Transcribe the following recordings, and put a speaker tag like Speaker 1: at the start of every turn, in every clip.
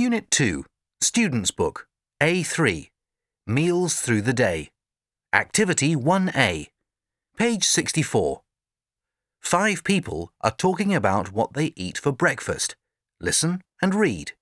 Speaker 1: Unit 2, Student's Book, A3, Meals Through the Day. Activity 1A, page 64. 5 people are talking about what they eat for breakfast. Listen and read.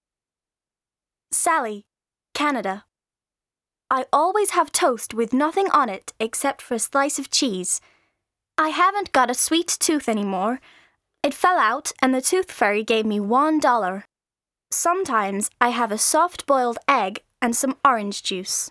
Speaker 2: Sally, Canada. I always have toast with nothing on it except for a slice of cheese. I haven't got a sweet tooth anymore. It fell out and the tooth fairy gave me $1. Sometimes I have a soft-boiled egg and some orange juice.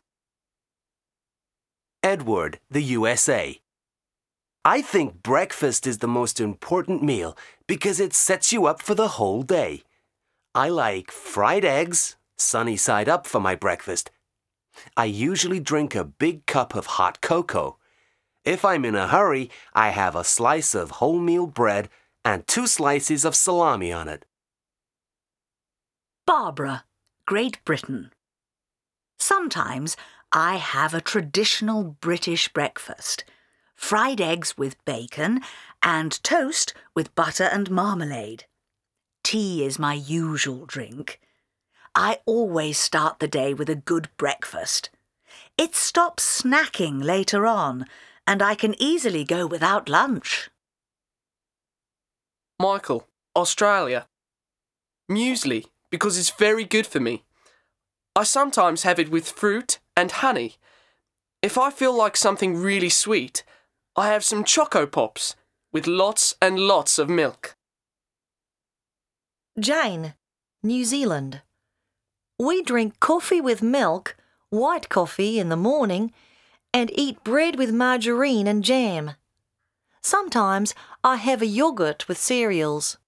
Speaker 3: Edward, the USA. I think breakfast is the most important meal because it sets you up for the whole day. I like fried eggs, sunny side up for my breakfast. I usually drink a big cup of hot cocoa. If I'm in a hurry, I have a slice of wholemeal bread and 2 slices of salami on it.
Speaker 4: Barbara, Great Britain. Sometimes I have a traditional British breakfast. Fried eggs with bacon and toast with butter and marmalade. Tea is my usual drink. I always start the day with a good breakfast. It stops snacking later on, and I can easily go without lunch.
Speaker 5: Michael, Australia. Muesli, because it's very good for me. I sometimes have it with fruit and honey. If I feel like something really sweet, I have some Choco Pops with lots and lots of milk.
Speaker 6: Jane, New Zealand. We drink coffee with milk, white coffee in the morning, and eat bread with margarine and jam. Sometimes I have a yogurt with cereals.